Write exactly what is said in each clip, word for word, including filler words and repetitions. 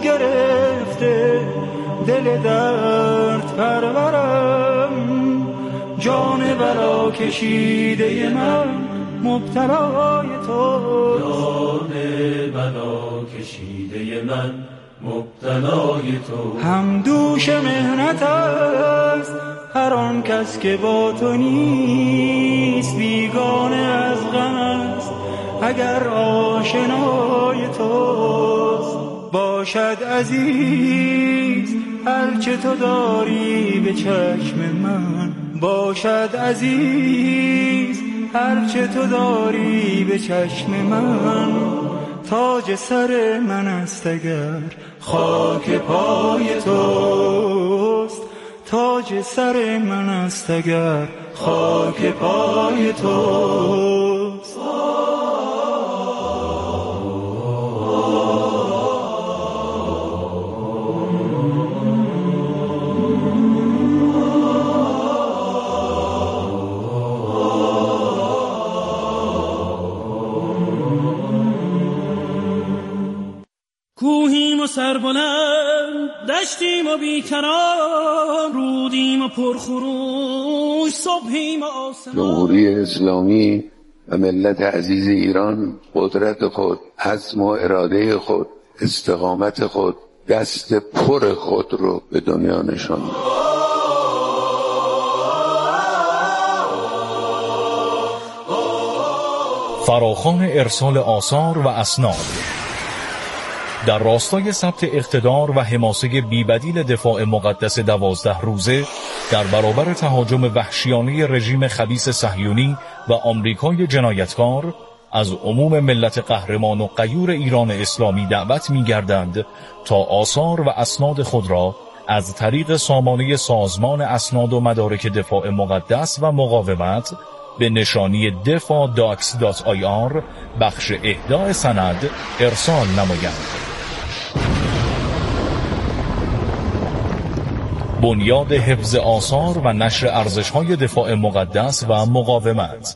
گرفته دل درد پرورم، جان بلا کشیده من مبتلای تو، جان بلا کشیده من مبتلای تو. هم دوش مهنت است هر آن کس که با تو نیست، بیگانه از غم است اگر آشنای توست. باشد عزیز هرچه تو داری به چشم من، باشد عزیز هرچه تو داری به چشم من. تاج سر من است اگر خاک پای توست، تاج سر من است اگر خاک پای توست. کوهیم و سربلند، دشتیم و بیکران، رودیم و پرخروش، صبحیم و آسمان. جمهوری اسلامی و ملت عزیز ایران قدرت خود، عزم و اراده خود، استقامت خود، دست پر خود رو به دنیا نشان داد. فراخوان ارسال آثار و اسناد در راستای ثبت اقتدار و حماسه بیبدیل دفاع مقدس دوازده روزه در برابر تهاجم وحشیانه رژیم خبیث صهیونی و آمریکای جنایتکار، از عموم ملت قهرمان و غیور ایران اسلامی دعوت می‌گردند تا آثار و اسناد خود را از طریق سامانه سازمان اسناد و مدارک دفاع مقدس و مقاومت به نشانی دفاع داکس دات آی آر بخش اهداء سند ارسال نمایند. بنیاد حفظ آثار و نشر ارزش‌های دفاع مقدس و مقاومت.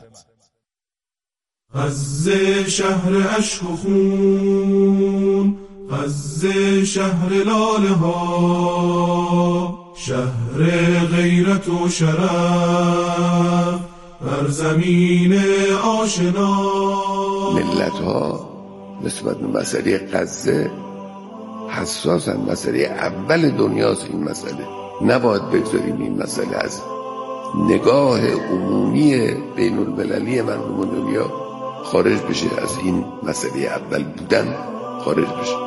غزه شهر عشق و خون، غزه شهر لاله ها، شهر غیرت و شرف بر زمین آشنا. ملت ها نسبت به مسئله غزه حساسن. مسئله اول دنیاست این مسئله. نباید بگذاریم این مسئله از نگاه عمومی بین المللی مردم دنیا خارج بشه، از این مسئله اول بودن خارج بشه.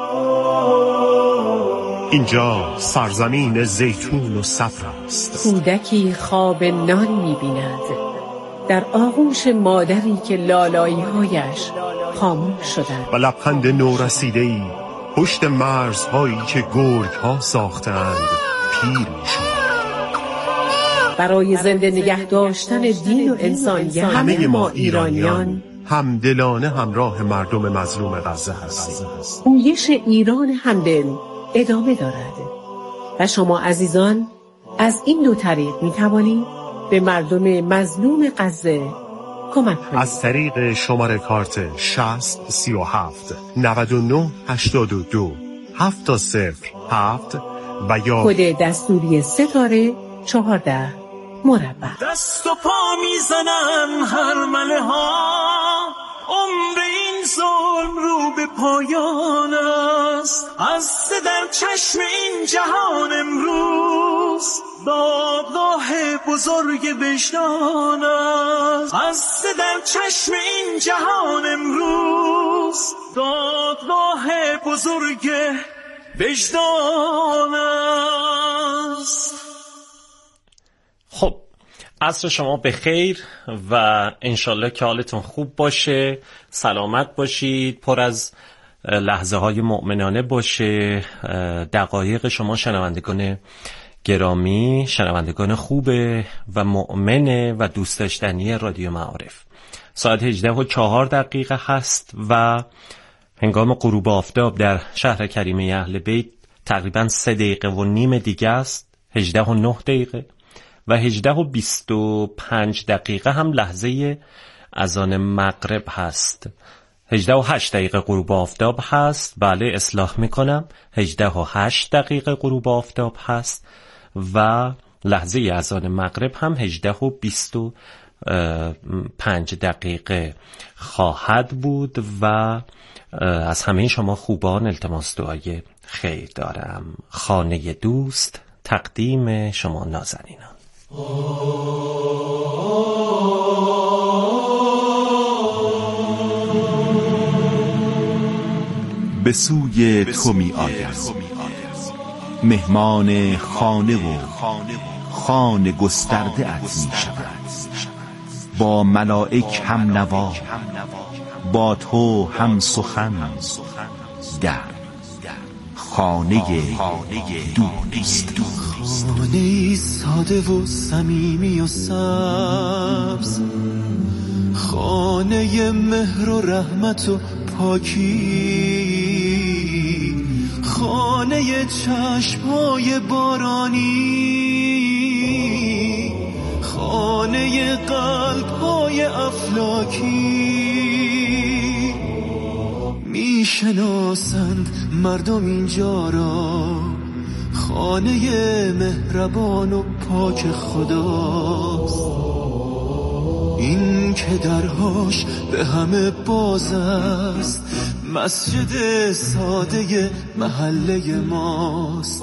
اینجا سرزمین زیتون و صبر است. کودکی خواب نان می‌بیند در آغوش مادری که لالایی‌هایش خاموش شدند و لبخند نورسیده‌ای پشت مرزهایی که گرگ‌ها ساختند پیر می‌شود. برای زنده نگه داشتن دین و انسانیت همه ما ایرانیان همدلانه همراه مردم مظلوم غزه هستیم. پویش ایران همدل ادامه دارد و شما عزیزان از این دو طریق می توانید به مردم مظلوم غزه کمک کنید. از طریق شماره کارت شصت سی و هفت نود و نه هشتاد و دو هفت صفر هفت و یا کد دستوری ستاره چهارده مربع. دست و پا میزنن هر مله ها، عمر این ظلم رو به پایان است. از در چشم این جهان امروز دادگاه بزرگ وجدان است. از در چشم این جهان امروز دادگاه بزرگ وجدان است. خب عصر شما به خیر و انشالله که حالتون خوب باشه، سلامت باشید، پر از لحظه های مؤمنانه باشه. دقایق شما شنوندگان گرامی، شنوندگان خوب و مؤمن و دوست داشتنی رادیو معارف. ساعت هجده و چهار دقیقه هست و هنگام غروب آفتاب در شهر کریمه اهل بیت تقریبا سه دقیقه و نیم دیگه است. هجده و نه دقیقه و هجده و بیست و پنج دقیقه هم لحظه اذان مغرب هست. هجده و هشت دقیقه غروب آفتاب هست. بله اصلاح میکنم، هجده و هشت دقیقه غروب آفتاب هست و لحظه اذان مغرب هم هجده و بیست و پنج دقیقه خواهد بود و از همه شما خوبان التماس دعای خیر دارم. خانه دوست تقدیم شما نازنینان. به سوی تو می آید مهمان خانه و خانه گسترده ات می شود، با ملائک هم نوا، با تو هم سخن، در خانه دوست. خانه ساده و صمیمی و سبز، خانه مهر و رحمت و پاکی، خانه چشم‌های بارانی، خانه قلب‌های افلاکی. میشناسند مردم اینجا را خانه مهربان و پاک خداست، این که درهاش به همه باز است، مسجد ساده محله ماست.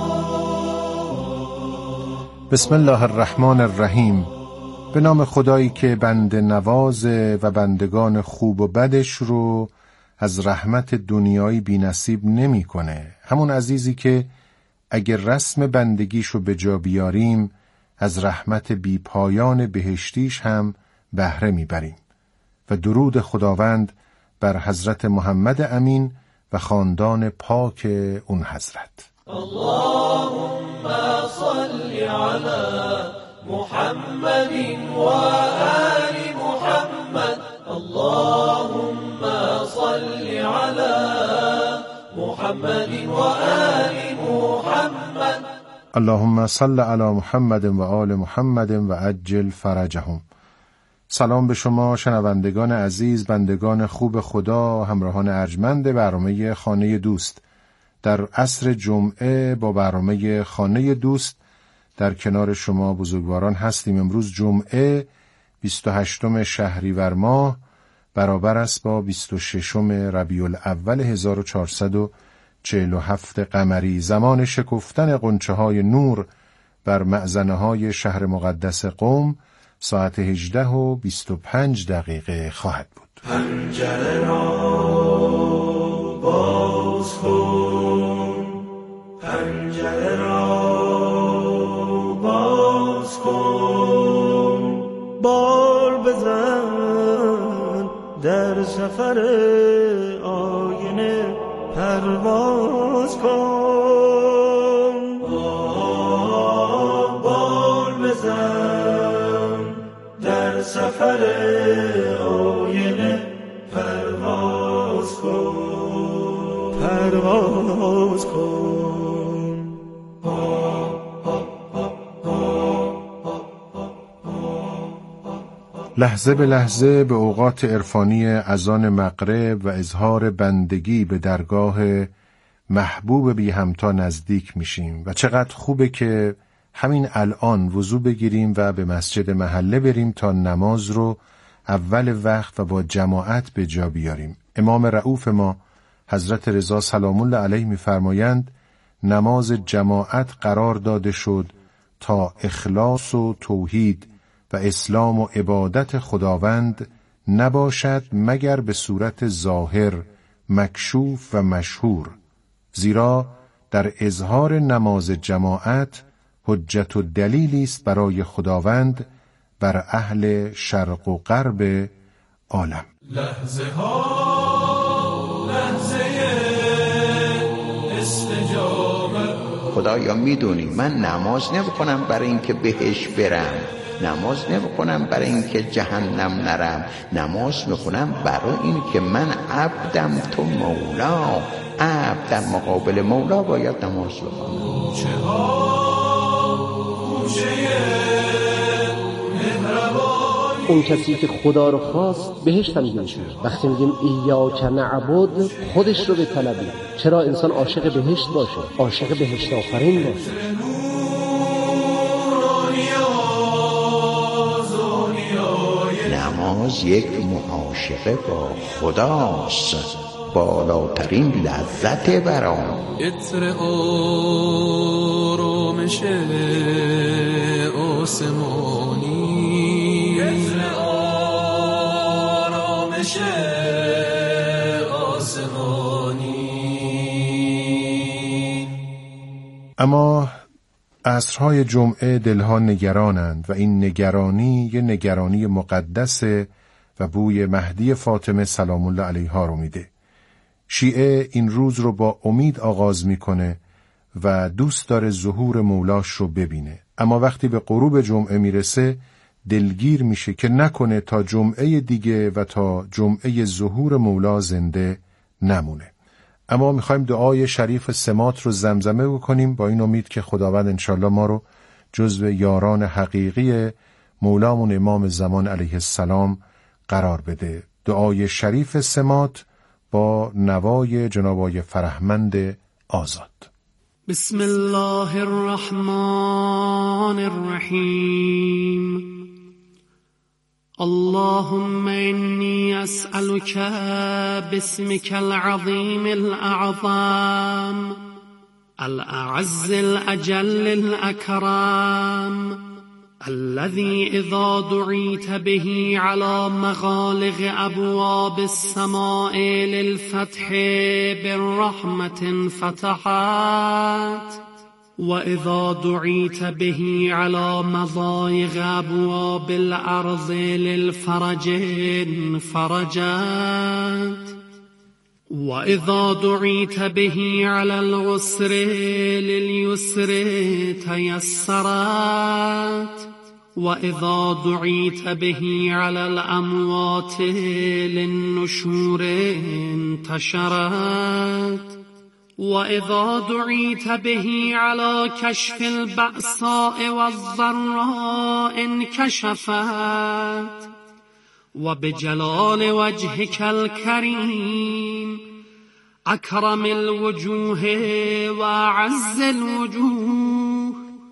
بسم الله الرحمن الرحیم. به نام خدایی که بنده نوازه و بندگان خوب و بدش رو از رحمت دنیایی بی نصیب نمی کنه. همون عزیزی که اگر رسم بندگیشو به جا بیاریم از رحمت بی پایان بهشتیش هم بهره میبریم. و درود خداوند بر حضرت محمد امین و خاندان پاک اون حضرت. اللهم صل علی محمد و آل محمد. اللهم صل علی محمد و آل محمد. اللهم صل علی محمد و آل محمد و عجل فرجهم. سلام به شما شنوندگان عزیز، بندگان خوب خدا، همراهان ارجمند برنامه خانه دوست. در عصر جمعه با برنامه خانه دوست در کنار شما بزرگواران هستیم. امروز جمعه بیست و هشتم شهریور ماه برابر است با بیست و ششم ربیع الاول هزار و چهارصد و چهل و هفت قمری. زمان شکفتن غنچه های نور بر معزنه های شهر مقدس قم ساعت هجده و بیست و پنج دقیقه خواهد بود. پنجره را باز کن، پنجره را باز کن، بال بزن در سفر آینه پرواز کن، بال بزن در سفر آینه پرواز کن، پرواز کن. لحظه به لحظه به اوقات عرفانی اذان مغرب و اظهار بندگی به درگاه محبوب بی همتا نزدیک میشیم و چقدر خوبه که همین الان وضو بگیریم و به مسجد محله بریم تا نماز رو اول وقت و با جماعت به جا بیاریم. امام رؤوف ما حضرت رضا سلام الله علیه می‌فرمایند نماز جماعت قرار داده شد تا اخلاص و توحید و اسلام و عبادت خداوند نباشد مگر به صورت ظاهر، مکشوف و مشهور، زیرا در اظهار نماز جماعت حجت و دلیلی است برای خداوند بر اهل شرق و غرب عالم. لحظه ها لحظه استجابه. خدایا میدونی من نماز نمیکنم برای اینکه بهش برم، نماز نمیکنم برای اینکه جهنم نرم، نماز میکنم برای اینکه من عبدم تو مولا، عبد در مقابل مولا باید نماز بخونم. کوچه ها کوچه مهربانی اون کسی که خدا رو خواست بهشت هم میشه. وقتی میگیم ایاک نعبد، خودش رو بطلبید. چرا انسان عاشق بهشت باشه، عاشق بهشت آفرین باشه. نماز یک معاشقه با خداست، بالاترین لذت برام. عطر آرامش آسمانی، عطر آرامش آسمانی. اما عصرهای جمعه دلها نگرانند و این نگرانی یه نگرانی مقدسه و بوی مهدی فاطمه سلام الله علیها رو میده. شیعه این روز رو با امید آغاز میکنه و دوست داره ظهور مولاش رو ببینه، اما وقتی به غروب جمعه میرسه دلگیر میشه که نکنه تا جمعه دیگه و تا جمعه ظهور مولا زنده نمونه. اما میخوایم دعای شریف سمات رو زمزمه بکنیم با این امید که خداوند انشالله ما رو جزو یاران حقیقی مولامون امام زمان علیه السلام قرار بده. دعای شریف سمات با نوای جناب آقای فرهمند آزاد. بسم الله الرحمن الرحیم. اللهم إني أسألك باسمك العظيم الأعظم الأعز الأجل الأكرم الذي إذا دعيت به على مغالق أبواب السماء للفتح بالرحمة فتحت، وإذا دعيت به على مضايق أبواب الأرض للفرج فرجت، وإذا دعيت به على العسر لليسر تيسرت، وإذا دعيت به على الأموات للنشور انتشرت، وإذا دعيت به على كشف البأساء والضراء انكشفت، وبجلال وجهك الكريم أكرم الوجوه وأعز الوجوه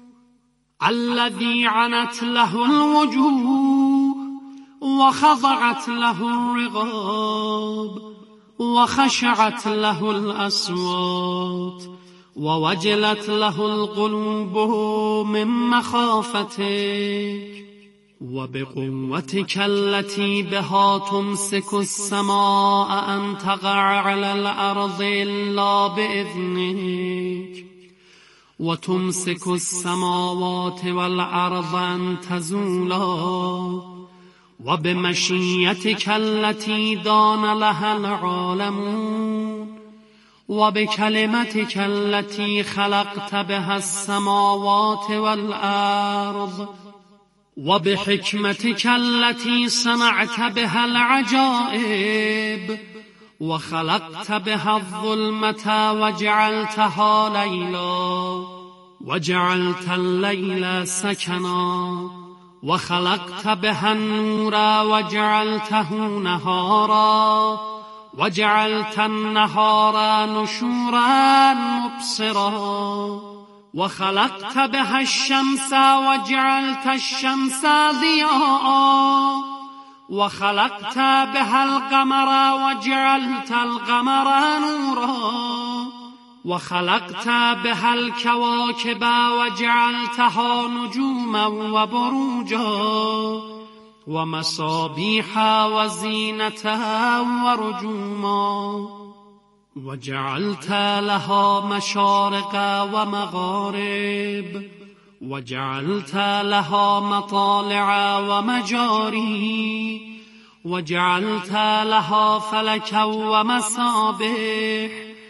الذي عنت له الوجوه وخضعت له الرقاب وخشعت له الأصوات ووجلت له القلوب من مخافتك، وبقوتك التي بها تمسك السماء أن تقع على الأرض إلا بإذنك، وتمسك السماوات والأرض أن تزولا، وبمشيتك التي دان لها العالمون، وبكلمتك التي خلقت بها السماوات والأرض، وبحكمتك التي صنعت بها العجائب، وخلقت بها الظلمة وجعلتها ليلا، وجعلت الليل سكنا، وخلقت بها النور وجعلته نهارا، وجعلت النهار نشورا مبصرا، وخلقت بها الشمس وجعلت الشمس ضياء، وخلقت بها القمر وجعلت القمر نورا، وخلقت بها الكواكب وجعلتها نجوما وبروجا ومصابيح وزينة ورجوما، وجعلت لها مشارق ومغارب، وجعلت لها مطالع ومجاري، وجعلت لها فلكا ومصابيح،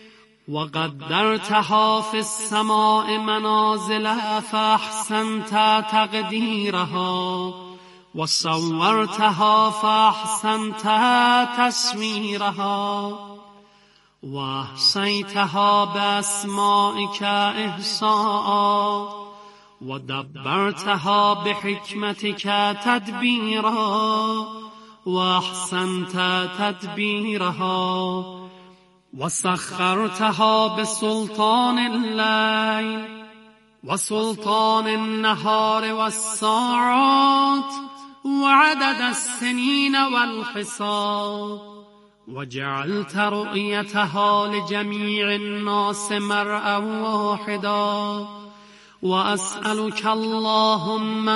وقدرتها في السماء منازل فأحسنت تقديرها، وصورتها فأحسنت تصويرها، وأحصيتها بأسمائك إحصاء، ودبرتها بحكمتك تدبيرا وأحسنت تدبيرها وسخرتها بسلطان الليل وسلطان النهار والساعات وعدد السنين والحساب وجعلت رؤيتها لجميع الناس مرءا واحدا وأسألك اللهم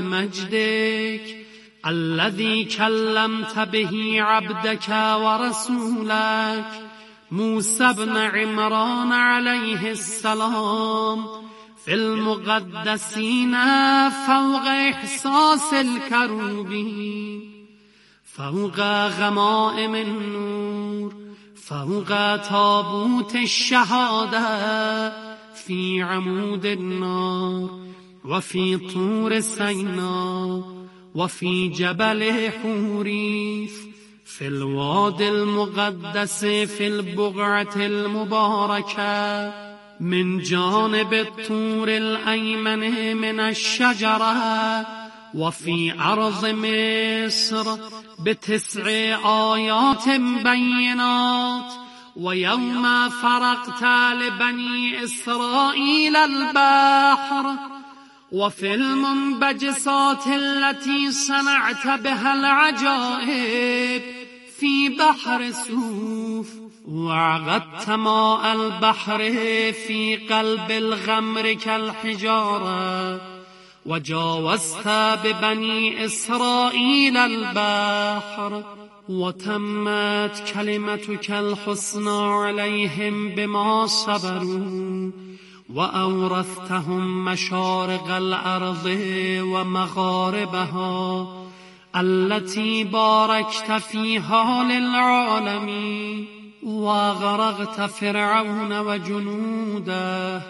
بمجدك الذي كلمت به عبدك ورسولك موسى بن عمران عليه السلام في المقدسين فوق إحساس الكروبين فوق غمائم النور فوق تابوت الشهادة في عمود النار وفي طور سيناء وفي جبل حوريث في الوادي المقدس في البقعة المباركة من جانب الطور الأيمن من الشجرة وفي أرض مصر بتسع آيات بينات ويوم فرقت لبني إسرائيل البحر وفي المنبجسات التي صنعت بها العجائب في بحر سوف وعقدت ماء البحر في قلب الغمر كالحجارة وجاوزت ببني إسرائيل البحر وتمت كلمتك الحسنى عليهم بما صبروا وأورثتهم مشارق الأرض ومغاربها التي باركت فيها للعالمين وغرقت فرعون وجنوده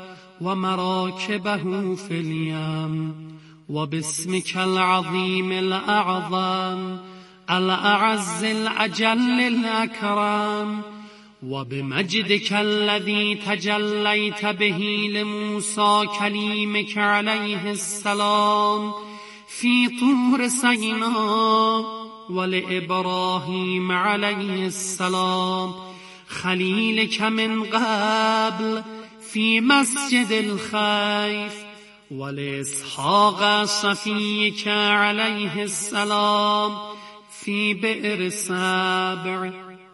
ومراكبه في اليم وباسمك العظيم الأعظم الأعز الأجل الأكرم وبمجدك الذي تجليت به لموسى كليمك عليه السلام في طور سيناء ولإبراهيم عليه السلام خليلك من قبل في مسجد الخيف ولإسحاق صفيك عليه السلام في بئر سبع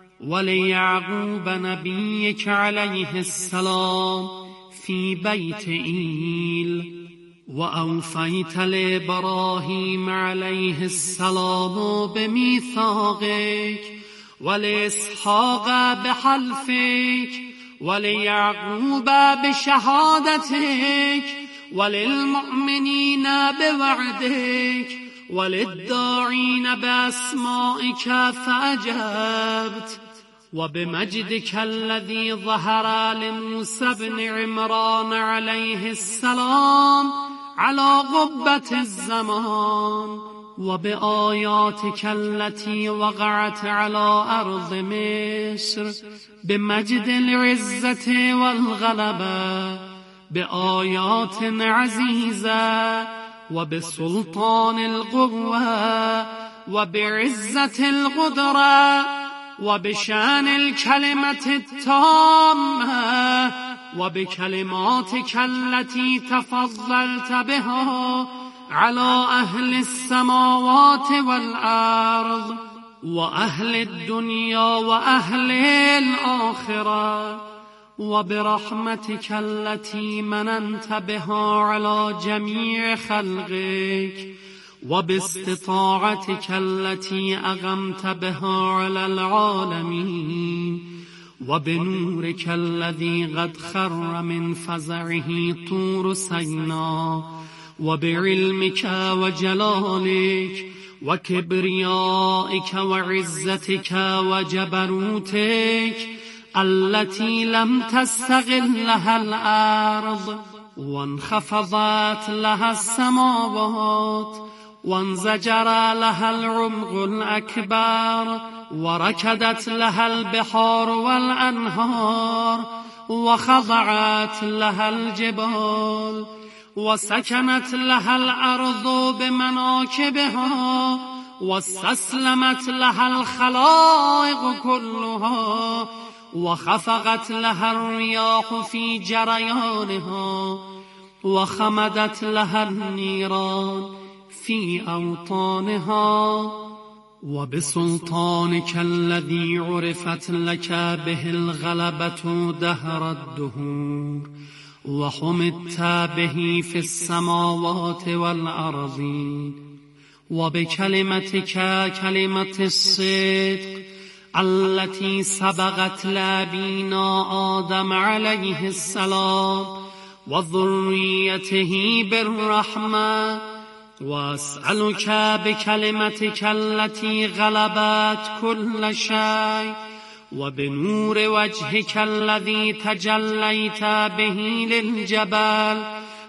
وليعقوب نبيك عليه السلام في بيت إيل وأوفيت لإبراهيم عليه السلام بميثاقك ولإسحاق بحلفك وليعقوب بشهادتك وللمؤمنين بوعدك وللداعين بأسمائك فأجبت وبمجدك الذي ظهر لموسى بن عمران عليه السلام على قبة الزمان وبآياتك التي وقعت على أرض مصر بمجد العزة والغلبة بآيات عزيزة وبسلطان القوة وبعزة القدرة وبشان الكلمة التامة وبكلماتك التي تفضلت بها على أهل السماوات والأرض وأهل الدنيا وأهل الآخرة وبرحمتك التي مننت بها على جميع خلقك وباستطاعتك التي أغمت بها على العالمين وبنورك الذي قد خر من فزعه طور سيناء وبعلمك وجلالك وكبريائك وعزتك وجبروتك التي لم تستغلها الأرض وانخفضت لها السماوات وانزجر لها العمق الأكبر وركدت لها البحار والأنهار وخضعت لها الجبال وسكنت لها الأرض بمناكبها واستسلمت لها الخلائق كلها وخفقت لها الرياح في جريانها وخمدت لها النيران في أوطانها وبسلطانك الذي عرفت لك به الغلبة دهر الدهور وحمدت به في السماوات والأرضين وبكلمتك كلمة الصدق التي سبقت لأبينا آدم عليه السلام وذريته بالرحمة وأسألك بكلمتك التي غلبت كل شيء وبنور وجهك الذي تجليت به للجبل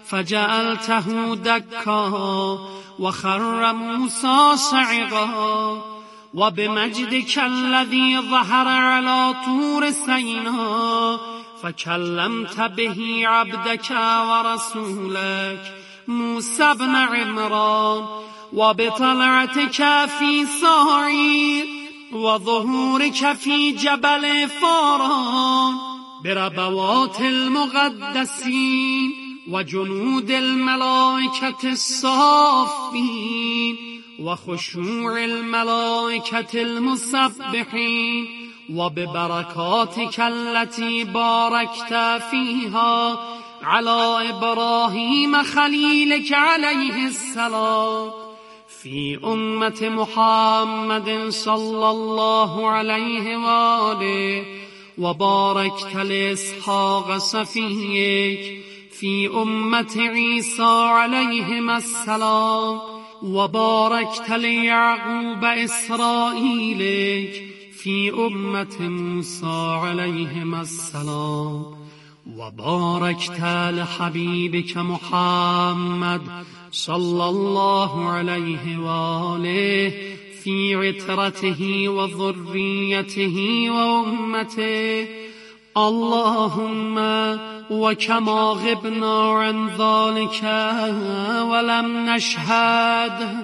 فجعلته دكا وخر موسى صعقا وبمجدك الذي ظهر على طور سيناء فكلمت به عبدك ورسولك موسى بن عمران وبطلعتك في صاعير وظهورك في جبل فاران بربوات المقدسين وجنود الملائكة الصافين وخشوع الملائكة المسبحين وببركاتك التي باركت فيها على إبراهيم خليلك عليه السلام في أمة محمد صلى الله عليه وآله وباركت لإسحاق صفيك في أمة عيسى عليهم السلام وباركت ليعقوب إسرائيلك في أمة موسى عليهم السلام وباركت لحبيبك محمد صلى الله عليه وآله في عترته وذريته وأمته اللهم وكما غبنا عن ذلك ولم نشهد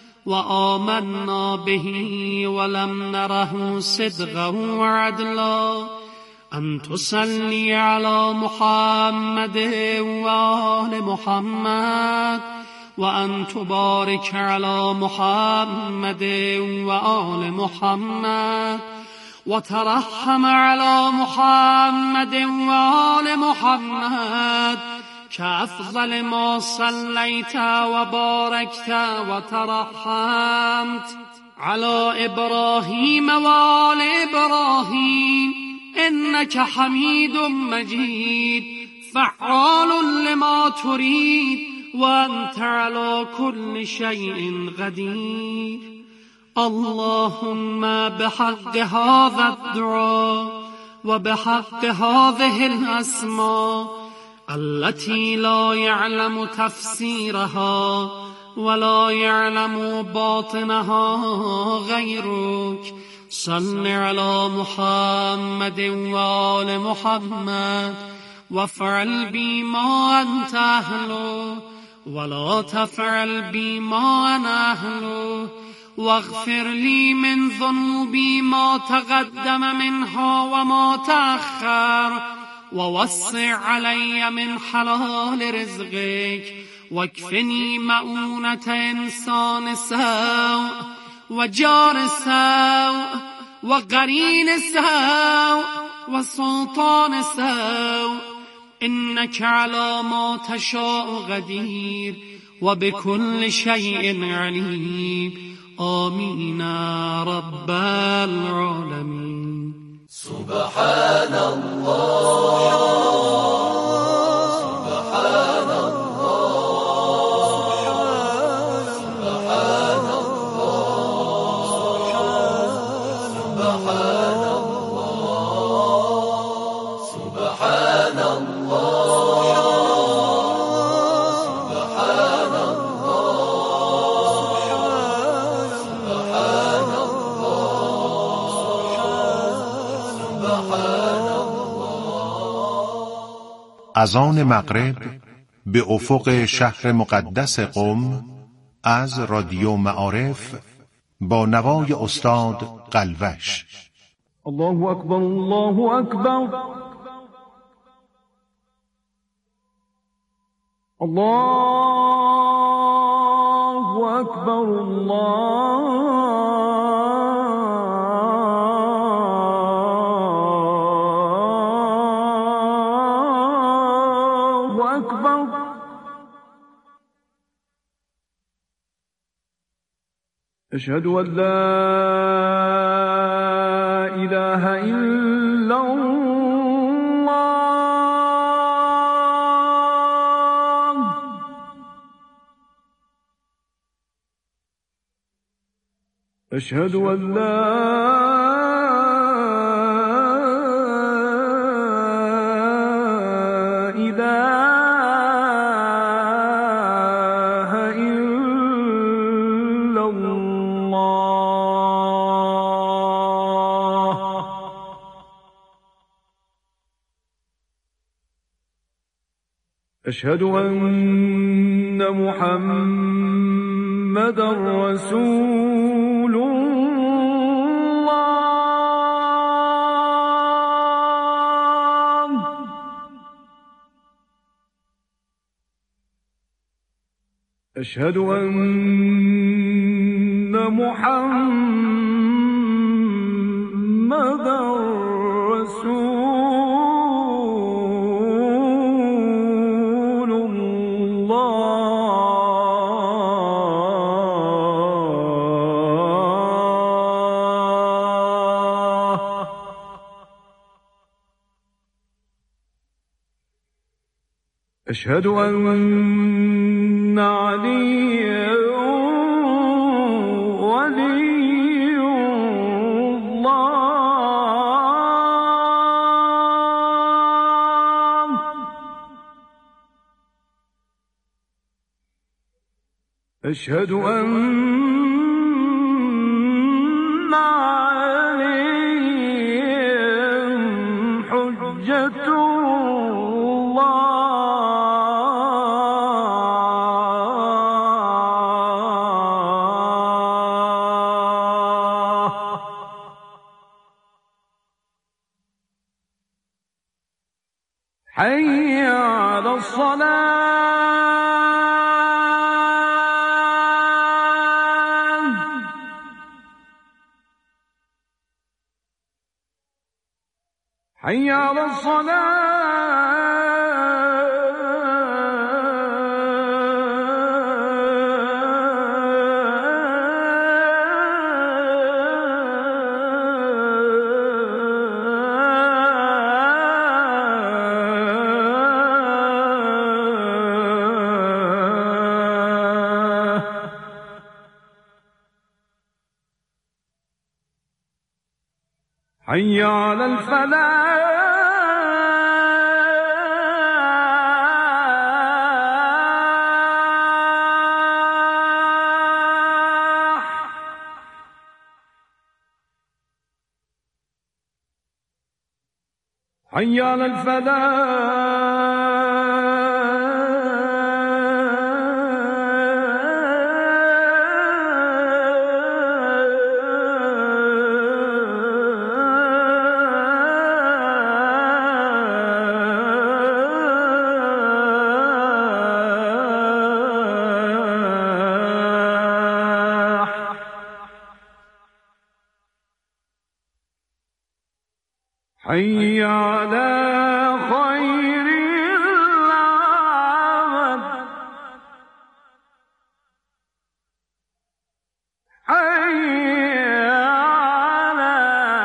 وآمنا به ولم نره صدقا وعدلا أن تصلي على محمد وآل محمد وأن تبارك على محمد وآل محمد وترحم على محمد وآل محمد كأفضل ما صليت وباركت وترحمت على إبراهيم وآل إبراهيم إنك حميد مجيد فعال لما تريد وأنت على كل شيء قدير اللهم بحق هذا الدعاء وبحق هذه الأسماء التي لا يعلم تفسيرها ولا يعلم باطنها غيرك صل على محمد وآل محمد وافعل بي ما أنت أهله ولا تفعل بي ما أنا أهله واغفر لي من ذنوبي ما تقدم منها وما تأخر ووسع علي من حلال رزقك واكفني مؤونة إنسان سوء وجار سوء وقرين سوء وسلطان سوء إنك على ما تشاء قدير وبكل شيء عليم آمين رب العالمين سبحان الله سبحان الله سبحان الله سبحان الله اذان مغرب به افق شهر مقدس قم از رادیو معارف با نوای استاد قلوش. الله اکبر، الله اکبر، الله اکبر، الله اکبر. اشهد ان لا اله الا الله. اشهد ان لا أشهد أن محمدا رسول الله. أشهد أن محمدا رسول أشهد أن عليا ولي الله. أشهد أن عليا حجة حي على الصلاة. حي على حي على الفلاح. حي على الفلاح. حي على خير العمل. حي على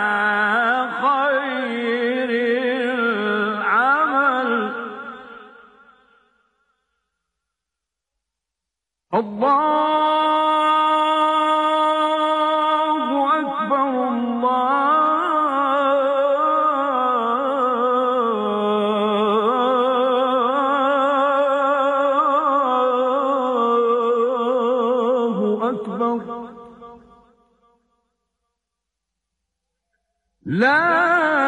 خير العمل. الله أكبر، الله أكبر. لا